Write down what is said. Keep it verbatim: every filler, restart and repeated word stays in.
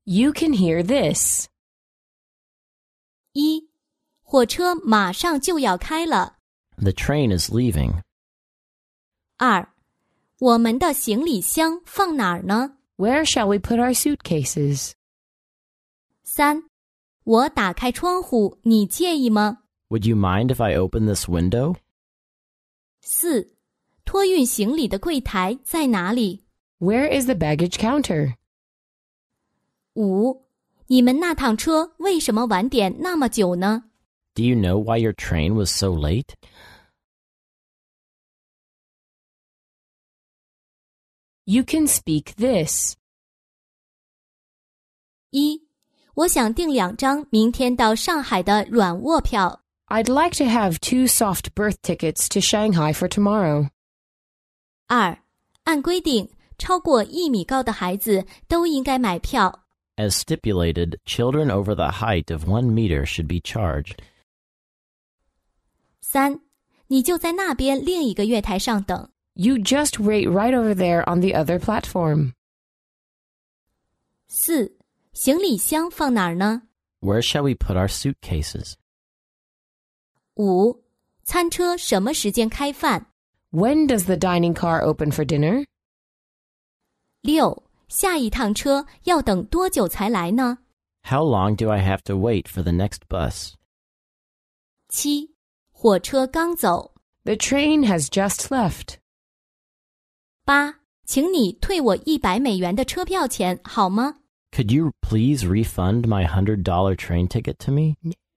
You can hear this. 一，火车马上就要开了。 The train is leaving. 二，我们的行李箱放哪儿呢？ Where shall we put our suitcases? 三，我打开窗户，你介意吗？ Would you mind if I open this window? 四，托运行李的柜台在哪里？ Where is the baggage counter? 五，你们那趟车为什么晚点那么久呢？ Do you know why your train was so late? You can speak this. 一，我想订两张明天到上海的软卧票。 I'd like to have two soft berth tickets to Shanghai for tomorrow. 二，按规定，超过一米高的孩子都应该买票。 As stipulated, children over the height of one meter should be charged. 三，你就在那边另一个月台上等。 You just wait right over there on the other platform. 四，行李箱放哪儿呢？ Where shall we put our suitcases? 五，餐车什么时间开饭？ When does the dining car open for dinner? 六，下一趟车要等多久才来呢？ How long do I have to wait for the next bus? 七，火车刚走。 The train has just left. 八，请你退我一百美元的车票钱好吗？ Could you please refund my one hundred dollars train ticket to me?